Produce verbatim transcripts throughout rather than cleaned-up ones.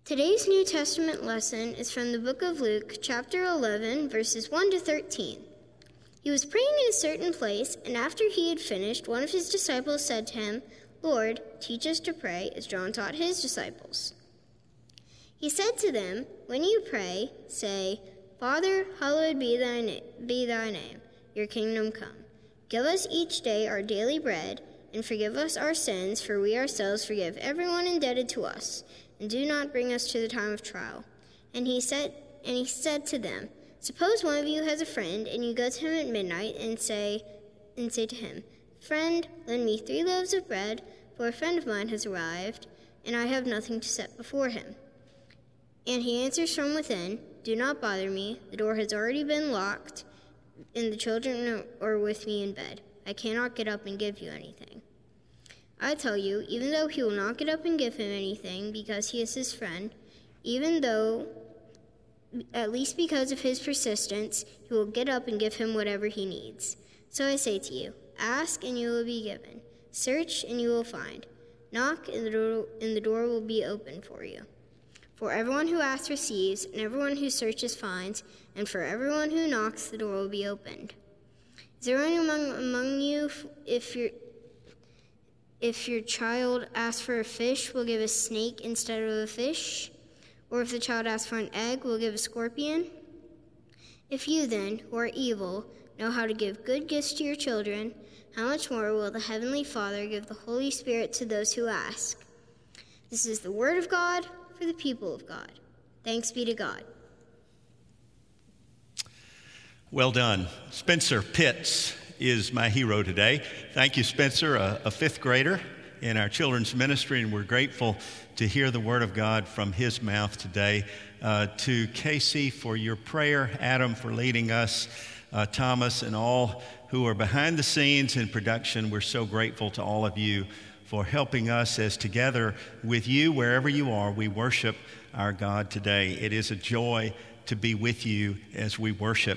Today's New Testament lesson is from the book of Luke, chapter eleven, verses one to thirteen. He was praying in a certain place, and after he had finished, one of his disciples said to him, "Lord, teach us to pray, as John taught his disciples." He said to them, "When you pray, say, 'Father, hallowed be thy, na- be thy name. Your kingdom come. Give us each day our daily bread, and forgive us our sins, for we ourselves forgive everyone indebted to us. And do not bring us to the time of trial.'" And he said, and he said to them, "Suppose one of you has a friend, and you go to him at midnight and say, and say to him, 'Friend, lend me three loaves of bread, for a friend of mine has arrived, and I have nothing to set before him.' And he answers from within, 'Do not bother me. The door has already been locked, and the children are with me in bed. I cannot get up and give you anything.' I tell you, even though he will not get up and give him anything because he is his friend, even though, at least because of his persistence, he will get up and give him whatever he needs. So I say to you, ask and you will be given. Search and you will find. Knock and the door, and the door will be opened for you. For everyone who asks receives, and everyone who searches finds, and for everyone who knocks the door will be opened. Is there anyone among, among you, if your if your child asks for a fish, will give a snake instead of a fish? Or if the child asks for an egg, will give a scorpion? If you then, who are evil, know how to give good gifts to your children, how much more will the Heavenly Father give the Holy Spirit to those who ask?" This is the word of God for the people of God. Thanks be to God. Well done. Spencer Pitts is my hero today. Thank you, Spencer, a, a fifth grader in our children's ministry, and we're grateful to hear the word of God from his mouth today. Uh, to Casey for your prayer, Adam for leading us, uh, Thomas, and all who are behind the scenes in production. We're so grateful to all of you for helping us as together with you, wherever you are, we worship our God today. It is a joy to be with you as we worship.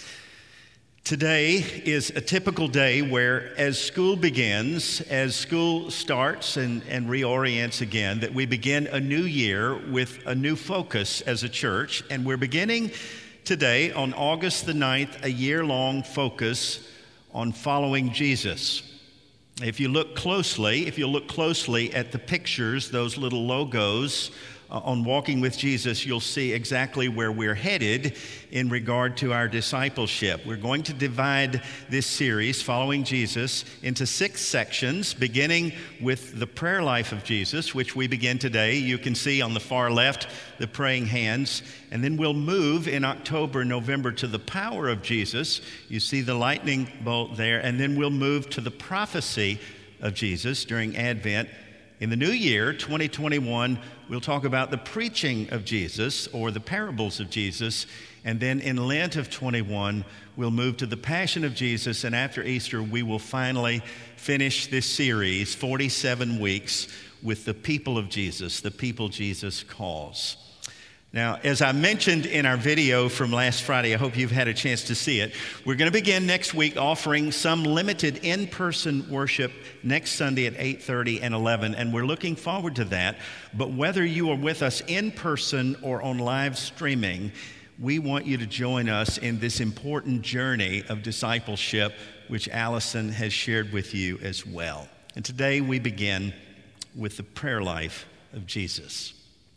Today is a typical day where, as school begins, as school starts and, and reorients again, that we begin a new year with a new focus as a church. And we're beginning today on August the ninth, a year-long focus on following Jesus. If you look closely, if you look closely at the pictures, those little logos uh, on Walking with Jesus, you'll see exactly where we're headed in regard to our discipleship. We're going to divide this series, Following Jesus, into six sections, beginning with the prayer life of Jesus, which we begin today. You can see on the far left the praying hands, and then we'll move in October, November to the power of Jesus. You see the lightning bolt there, and then we'll move to the prophecy of Jesus during Advent. In the new year, twenty twenty-one, we'll talk about the preaching of Jesus or the parables of Jesus. And then in Lent of twenty-one, we'll move to the passion of Jesus. And after Easter, we will finally finish this series, forty-seven weeks, with the people of Jesus, the people Jesus calls. Now, as I mentioned in our video from last Friday, I hope you've had a chance to see it, we're going to begin next week offering some limited in-person worship next Sunday at eight thirty and eleven, and we're looking forward to that. But whether you are with us in person or on live streaming, we want you to join us in this important journey of discipleship, which Allison has shared with you as well. And today we begin with the prayer life of Jesus.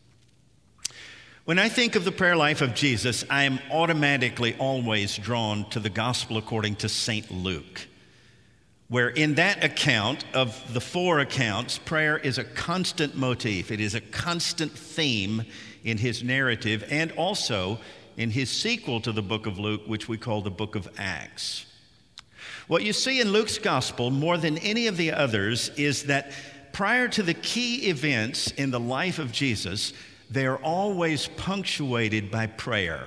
When I think of the prayer life of Jesus, I am automatically always drawn to the Gospel according to Saint Luke, where in that account of the four accounts, prayer is a constant motif. It is a constant theme in his narrative and also in his sequel to the book of Luke, which we call the book of Acts. What you see in Luke's Gospel more than any of the others is that prior to the key events in the life of Jesus, they are always punctuated by prayer.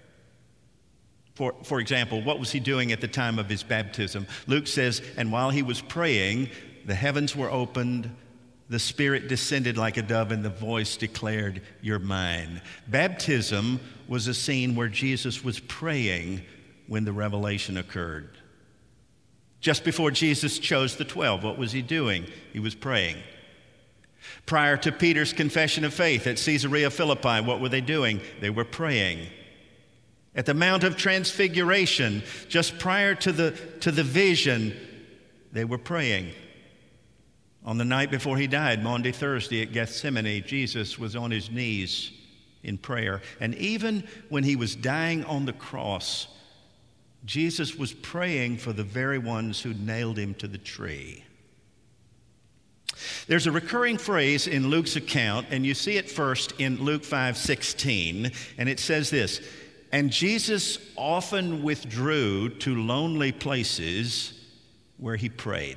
For, for example, what was he doing at the time of his baptism? Luke says, and while he was praying, the heavens were opened, the Spirit descended like a dove, and the voice declared, "You're mine." Baptism was a scene where Jesus was praying when the revelation occurred. Just before Jesus chose the twelve, what was he doing? He was praying. Prior to Peter's confession of faith at Caesarea Philippi, what were they doing? They were praying. At the Mount of Transfiguration, just prior to the, to the vision, they were praying. On the night before he died, Maundy Thursday at Gethsemane, Jesus was on his knees in prayer. And even when he was dying on the cross, Jesus was praying for the very ones who nailed him to the tree. There's a recurring phrase in Luke's account, and you see it first in Luke five sixteen, and it says this, "And Jesus often withdrew to lonely places where he prayed."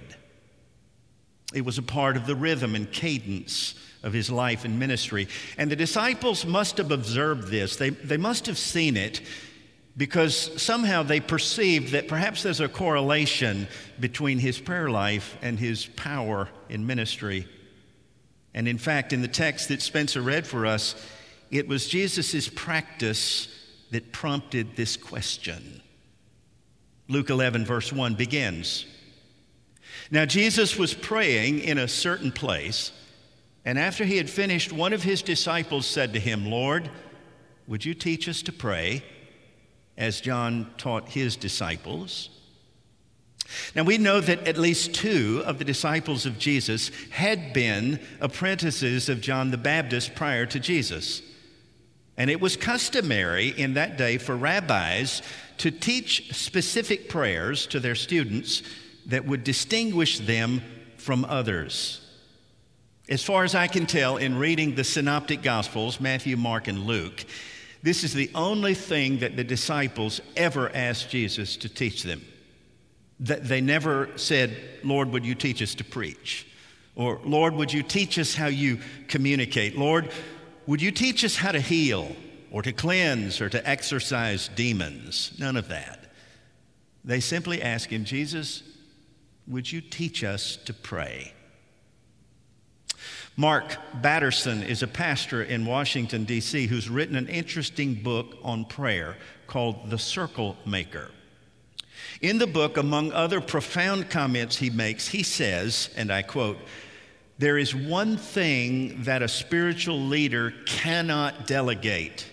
It was a part of the rhythm and cadence of his life and ministry. And the disciples must have observed this. They, they must have seen it because somehow they perceived that perhaps there's a correlation between his prayer life and his power in ministry. And in fact, in the text that Spencer read for us, it was Jesus' practice that prompted this question. Luke eleven, verse one begins, "Now Jesus was praying in a certain place, and after he had finished, one of his disciples said to him, 'Lord, would you teach us to pray, as John taught his disciples?'" Now we know that at least two of the disciples of Jesus had been apprentices of John the Baptist prior to Jesus. And it was customary in that day for rabbis to teach specific prayers to their students that would distinguish them from others. As far as I can tell, in reading the Synoptic Gospels, Matthew, Mark, and Luke, this is the only thing that the disciples ever asked Jesus to teach them. That they never said, "Lord, would you teach us to preach?" Or, "Lord, would you teach us how you communicate?" "Lord, would you teach us how to heal or to cleanse or to exorcise demons?" None of that. They simply ask him, "Jesus, would you teach us to pray?" Mark Batterson is a pastor in Washington, D C, who's written an interesting book on prayer called The Circle Maker. In the book, among other profound comments he makes, he says, and I quote, "There is one thing that a spiritual leader cannot delegate."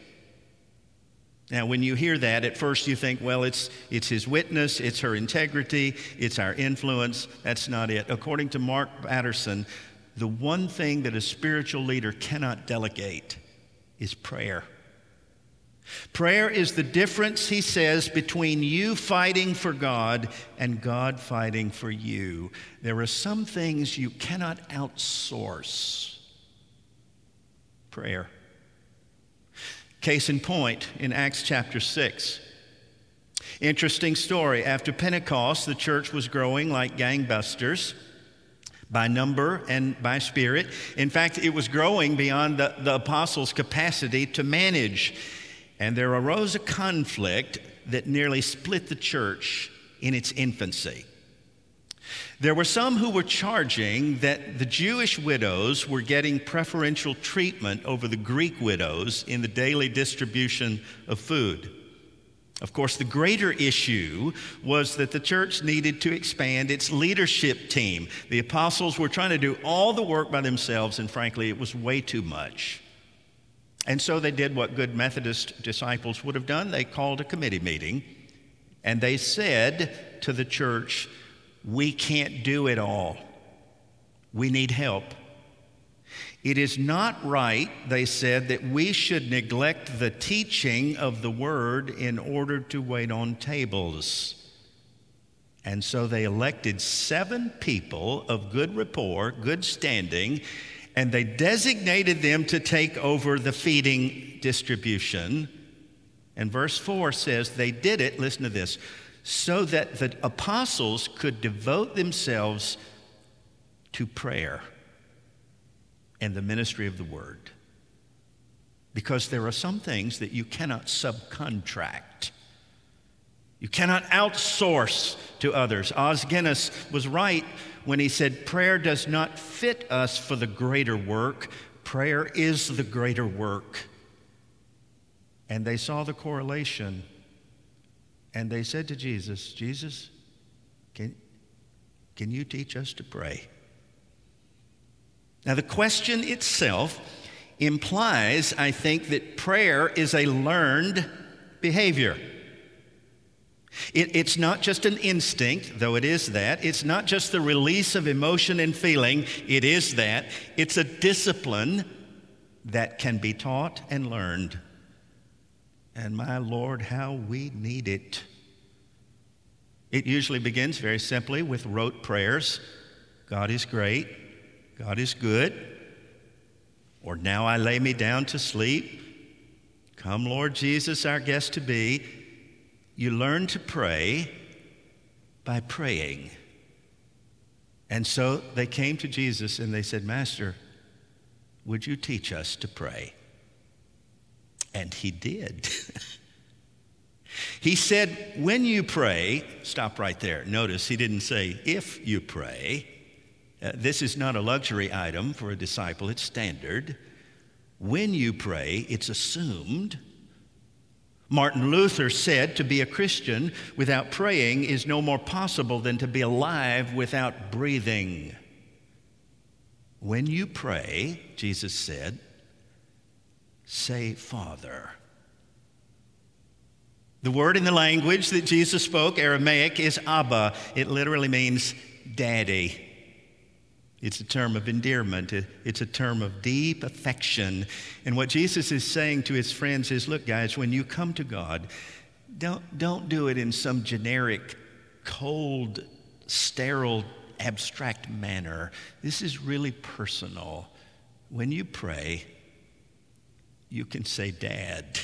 Now, when you hear that, at first you think, well, it's, it's his witness, it's her integrity, it's our influence. That's not it. According to Mark Batterson, the one thing that a spiritual leader cannot delegate is prayer. Prayer is the difference, he says, between you fighting for God and God fighting for you. There are some things you cannot outsource. Prayer. Case in point, in Acts chapter six. Interesting story. After Pentecost, the church was growing like gangbusters by number and by spirit. In fact, it was growing beyond the, the apostles' capacity to manage. And there arose a conflict that nearly split the church in its infancy. There were some who were charging that the Jewish widows were getting preferential treatment over the Greek widows in the daily distribution of food. Of course, the greater issue was that the church needed to expand its leadership team. The apostles were trying to do all the work by themselves, and frankly, it was way too much. And so they did what good Methodist disciples would have done. They called a committee meeting, and they said to the church, "We can't do it all. We need help. It is not right," they said, "that we should neglect the teaching of the word in order to wait on tables." And so they elected seven people of good rapport, good standing, and they designated them to take over the feeding distribution. And verse four says they did it, listen to this, so that the apostles could devote themselves to prayer and the ministry of the word. Because there are some things that you cannot subcontract. You cannot outsource to others. Os Guinness was right when he said, prayer does not fit us for the greater work. Prayer is the greater work. And they saw the correlation. And they said to Jesus, Jesus, can, can you teach us to pray? Now, the question itself implies, I think, that prayer is a learned behavior. It, it's not just an instinct, though it is that. It's not just the release of emotion and feeling. It is that. It's a discipline that can be taught and learned. And my Lord, how we need it. It usually begins very simply with rote prayers. God is great. God is good. Or now I lay me down to sleep. Come, Lord Jesus, our guest to be. You learn to pray by praying. And so they came to Jesus and they said, Master, would you teach us to pray? And he did. He said, when you pray, stop right there. Notice he didn't say, if you pray. Uh, this is not a luxury item for a disciple. It's standard. When you pray, it's assumed. Martin Luther said to be a Christian without praying is no more possible than to be alive without breathing. When you pray, Jesus said, say, Father. The word in the language that Jesus spoke, Aramaic, is Abba. It literally means daddy. It's a term of endearment. It's a term of deep affection. And what Jesus is saying to his friends is, look, guys, when you come to God, don't, don't do it in some generic, cold, sterile, abstract manner. This is really personal. When you pray, you can say, Dad.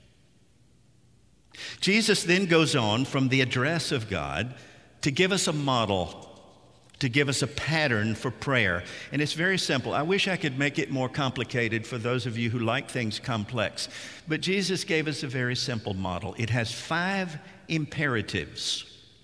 Jesus then goes on from the address of God to give us a model, to give us a pattern for prayer. And it's very simple. I wish I could make it more complicated for those of you who like things complex. But Jesus gave us a very simple model. It has five imperatives.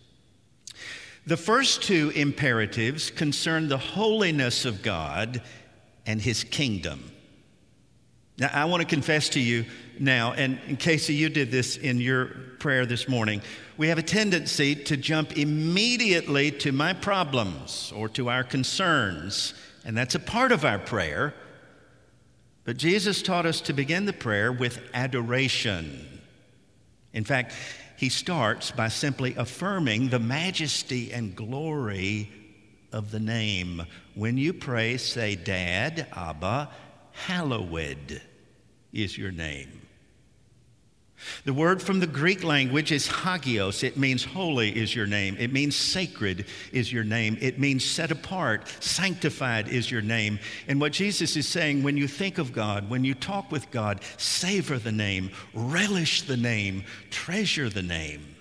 The first two imperatives concern the holiness of God and his kingdom. Now, I want to confess to you now, and in Casey, you did this in your prayer this morning, we have a tendency to jump immediately to my problems or to our concerns, and that's a part of our prayer. But Jesus taught us to begin the prayer with adoration. In fact, he starts by simply affirming the majesty and glory of the name. When you pray, say, Dad, Abba, hallowed is your name. The word from the Greek language is hagios. It means holy is your name. It means sacred is your name. It means set apart, sanctified is your name. And what Jesus is saying, when you think of God, when you talk with God, savor the name, relish the name, treasure the name.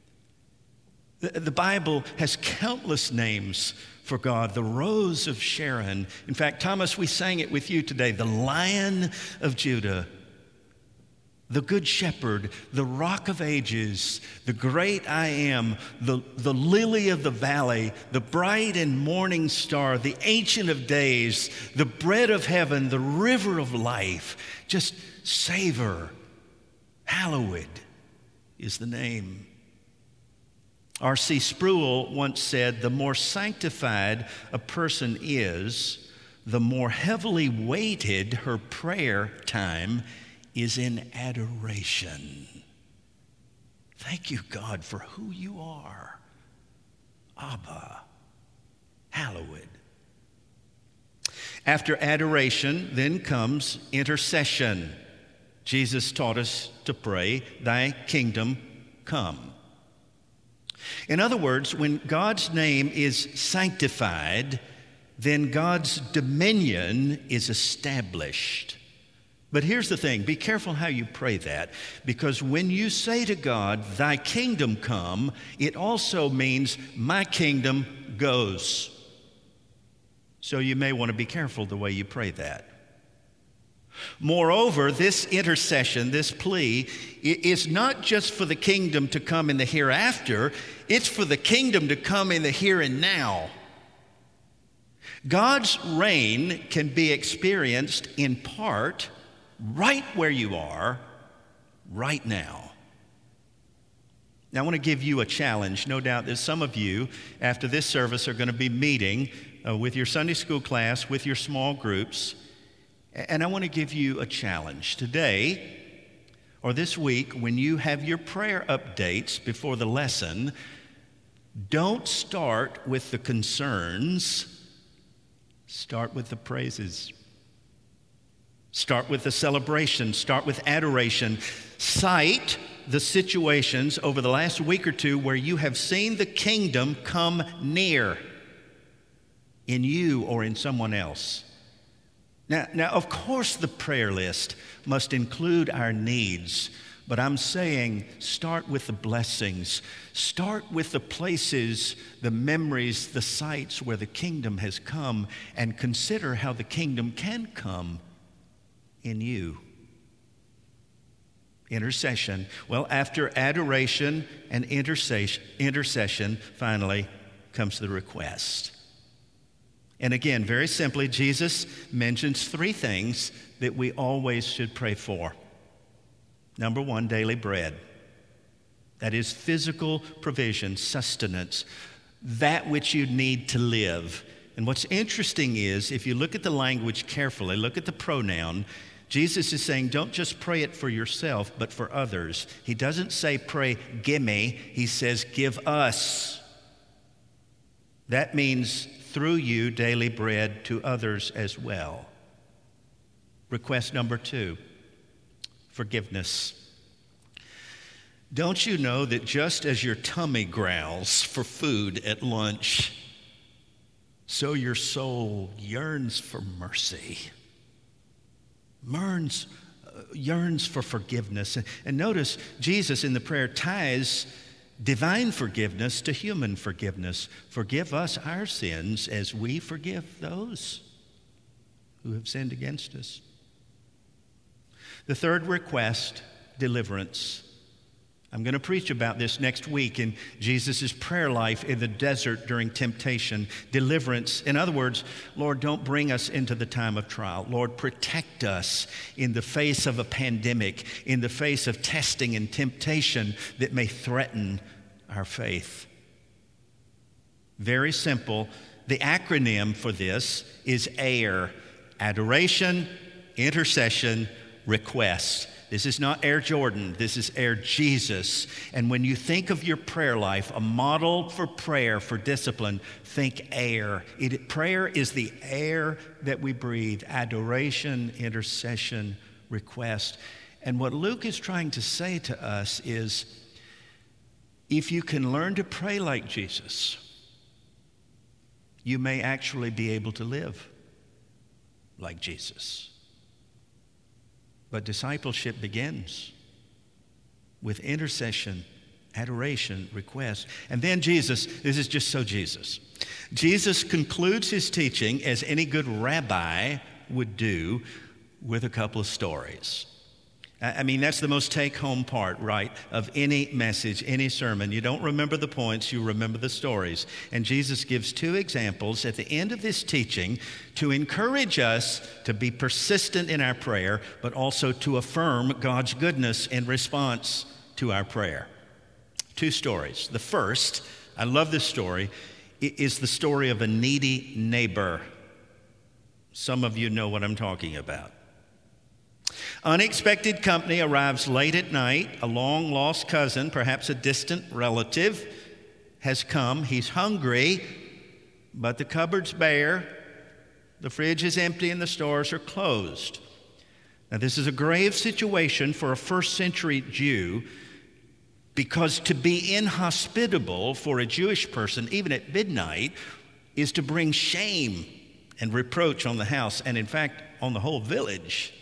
The, the Bible has countless names for God, the Rose of Sharon. In fact, Thomas, we sang it with you today, the Lion of Judah, the Good Shepherd, the Rock of Ages, the Great I Am, the, the Lily of the Valley, the Bright and Morning Star, the Ancient of Days, the Bread of Heaven, the River of Life. Just savor. Hallowed is the name. R C Sproul once said, the more sanctified a person is, the more heavily weighted her prayer time is in adoration. Thank you, God, for who you are. Abba, hallowed. After adoration, then comes intercession. Jesus taught us to pray, thy kingdom come. In other words, when God's name is sanctified, then God's dominion is established. But here's the thing, be careful how you pray that, because when you say to God, thy kingdom come, it also means my kingdom goes. So you may want to be careful the way you pray that. Moreover, this intercession, this plea, is not just for the kingdom to come in the hereafter, it's for the kingdom to come in the here and now. God's reign can be experienced in part right where you are, right now. Now, I want to give you a challenge. No doubt that some of you, after this service, are going to be meeting uh, with your Sunday school class, with your small groups. And I want to give you a challenge. Today, or this week, when you have your prayer updates before the lesson, don't start with the concerns. Start with the praises. Start with the celebration. Start with adoration. Cite the situations over the last week or two where you have seen the kingdom come near in you or in someone else. Now, now, of course, the prayer list must include our needs, but I'm saying start with the blessings. Start with the places, the memories, the sites where the kingdom has come, and consider how the kingdom can come in you. Intercession. Well, after adoration and intercession, intercession, finally comes the request. And again, very simply, Jesus mentions three things that we always should pray for. Number one, daily bread. That is physical provision, sustenance, that which you need to live. And what's interesting is, if you look at the language carefully, look at the pronoun, Jesus is saying, don't just pray it for yourself, but for others. He doesn't say, pray, gimme. He says, give us. That means through you, daily bread to others as well. Request number two, forgiveness. Don't you know that just as your tummy growls for food at lunch, so your soul yearns for mercy? Yearns, uh, yearns for forgiveness. And, and notice Jesus in the prayer ties divine forgiveness to human forgiveness. Forgive us our sins as we forgive those who have sinned against us. The third request, deliverance. I'm going to preach about this next week in Jesus' prayer life in the desert during temptation. Deliverance. In other words, Lord, don't bring us into the time of trial. Lord, protect us in the face of a pandemic, in the face of testing and temptation that may threaten our faith. Very simple. The acronym for this is AIR. Adoration, intercession, request. This is not Air Jordan. This is Air Jesus. And when you think of your prayer life, a model for prayer, for discipline, think air. It, prayer is the air that we breathe. Adoration, intercession, request. And what Luke is trying to say to us is, if you can learn to pray like Jesus, you may actually be able to live like Jesus. But discipleship begins with intercession, adoration, request. And then Jesus, this is just so Jesus. Jesus concludes his teaching, as any good rabbi would do, with a couple of stories. I mean, that's the most take-home part, right, of any message, any sermon. You don't remember the points, you remember the stories. And Jesus gives two examples at the end of this teaching to encourage us to be persistent in our prayer, but also to affirm God's goodness in response to our prayer. Two stories. The first, I love this story, is the story of a needy neighbor. Some of you know what I'm talking about. Unexpected company arrives late at night. A long-lost cousin, perhaps a distant relative, has come. He's hungry, but the cupboard's bare, the fridge is empty, and the stores are closed. Now, this is a grave situation for a first-century Jew, because to be inhospitable for a Jewish person, even at midnight, is to bring shame and reproach on the house, and in fact, on the whole village.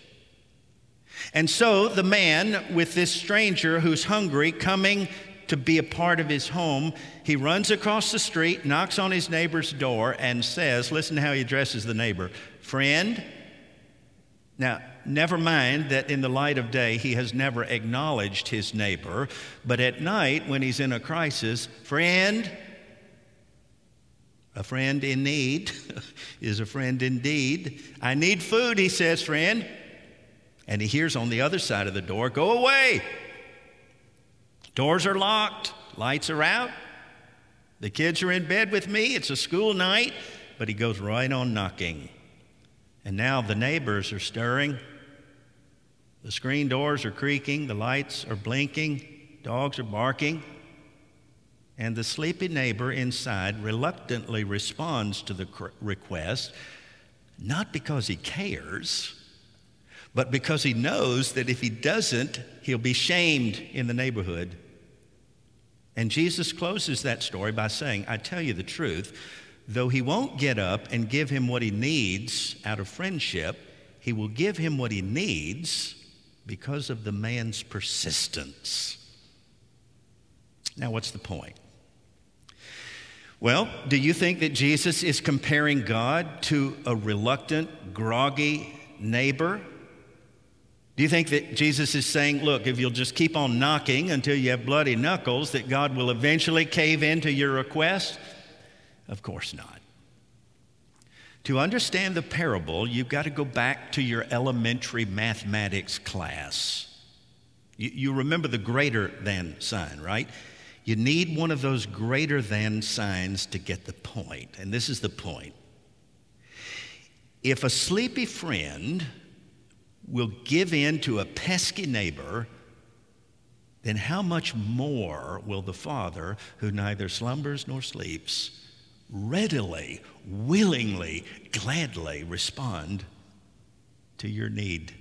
And so the man with this stranger who's hungry, coming to be a part of his home, he runs across the street, knocks on his neighbor's door, and says, listen to how he addresses the neighbor, friend. Now, never mind that in the light of day, he has never acknowledged his neighbor, but at night, when he's in a crisis, friend, a friend in need is a friend indeed. I need food, he says, friend. And he hears on the other side of the door, go away. Doors are locked. Lights are out. The kids are in bed with me. It's a school night. But he goes right on knocking. And now the neighbors are stirring. The screen doors are creaking. The lights are blinking. Dogs are barking. And the sleepy neighbor inside reluctantly responds to the request, not because he cares, but because he knows that if he doesn't, he'll be shamed in the neighborhood. And Jesus closes that story by saying, I tell you the truth, though he won't get up and give him what he needs out of friendship, he will give him what he needs because of the man's persistence. Now, what's the point? Well, do you think that Jesus is comparing God to a reluctant, groggy neighbor? Do you think that Jesus is saying, look, if you'll just keep on knocking until you have bloody knuckles, that God will eventually cave into your request? Of course not. To understand the parable, you've got to go back to your elementary mathematics class. You, you remember the greater than sign, right? You need one of those greater than signs to get the point. And this is the point. If a sleepy friend will give in to a pesky neighbor, then how much more will the Father, who neither slumbers nor sleeps, readily, willingly, gladly respond to your need?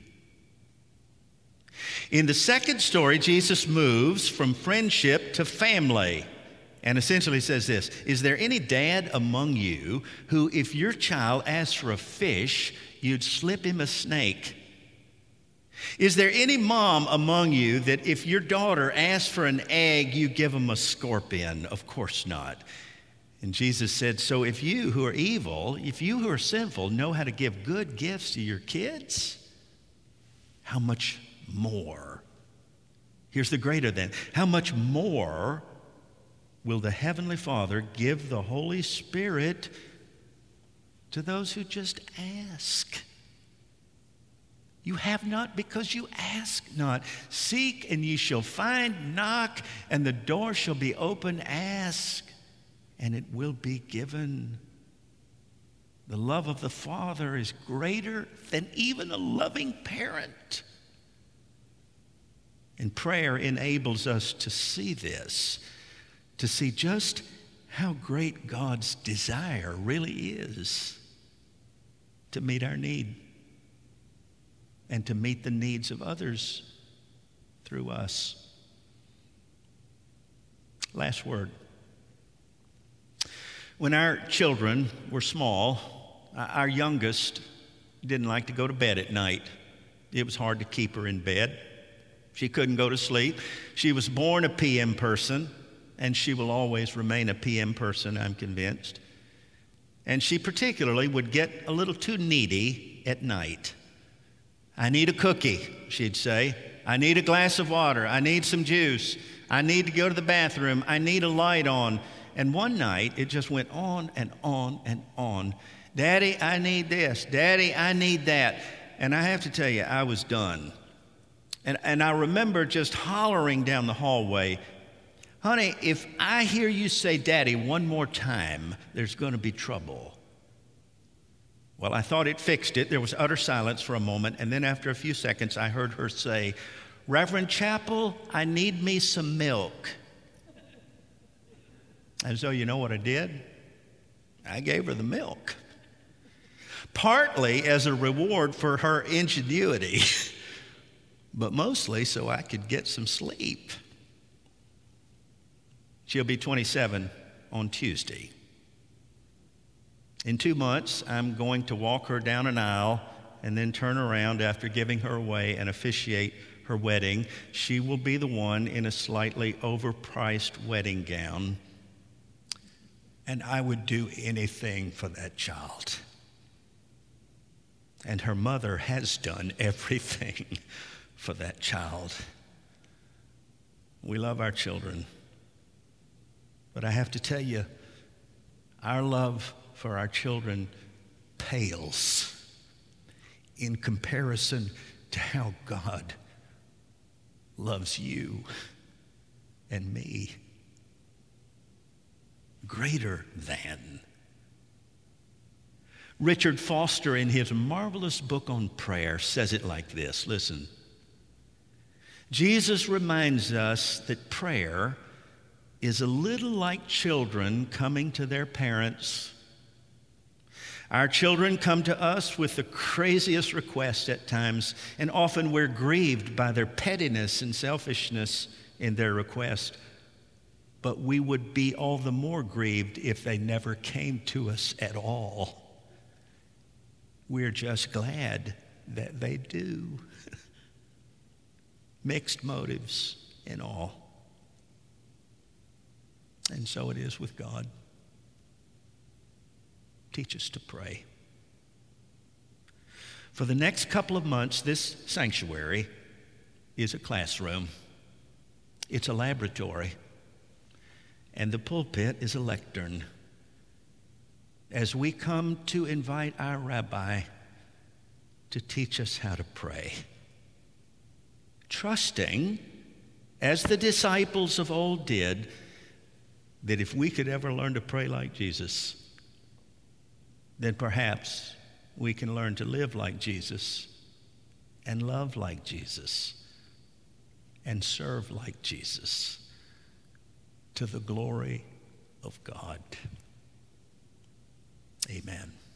In the second story, Jesus moves from friendship to family and essentially says this, is there any dad among you who, if your child asks for a fish, you'd slip him a snake? Is there any mom among you that if your daughter asks for an egg, you give them a scorpion? Of course not. And Jesus said, so if you who are evil, if you who are sinful know how to give good gifts to your kids, how much more? Here's the greater than. How much more will the Heavenly Father give the Holy Spirit to those who just ask? You have not because you ask not. Seek and ye shall find. Knock and the door shall be open. Ask and it will be given. The love of the Father is greater than even a loving parent. And prayer enables us to see this, to see just how great God's desire really is to meet our need and to meet the needs of others through us. Last word. When our children were small, our youngest didn't like to go to bed at night. It was hard to keep her in bed. She couldn't go to sleep. She was born a P M person, and she will always remain a P M person, I'm convinced. And she particularly would get a little too needy at night. I need a cookie, she'd say. I need a glass of water. I need some juice. I need to go to the bathroom. I need a light on. And one night, it just went on and on and on. Daddy, I need this. Daddy, I need that. And I have to tell you, I was done. And, and I remember just hollering down the hallway, honey, if I hear you say daddy one more time, there's going to be trouble. Well, I thought it fixed it. There was utter silence for a moment. And then after a few seconds, I heard her say, Reverend Chappell, I need me some milk. And so you know what I did? I gave her the milk. Partly as a reward for her ingenuity, but mostly so I could get some sleep. She'll be twenty-seven on Tuesday. In two months, I'm going to walk her down an aisle and then turn around after giving her away and officiate her wedding. She will be the one in a slightly overpriced wedding gown. And I would do anything for that child. And her mother has done everything for that child. We love our children. But I have to tell you, our love for our children pales in comparison to how God loves you and me greater than. Richard Foster, in his marvelous book on prayer, says it like this. Listen. Jesus reminds us that prayer is a little like children coming to their parents. Our children come to us with the craziest requests at times, and often we're grieved by their pettiness and selfishness in their request. But we would be all the more grieved if they never came to us at all. We're just glad that they do. Mixed motives and all. And so it is with God. Teach us to pray. For the next couple of months, this sanctuary is a classroom. It's a laboratory. And the pulpit is a lectern. As we come to invite our rabbi to teach us how to pray, trusting, as the disciples of old did, that if we could ever learn to pray like Jesus, then perhaps we can learn to live like Jesus and love like Jesus and serve like Jesus to the glory of God. Amen.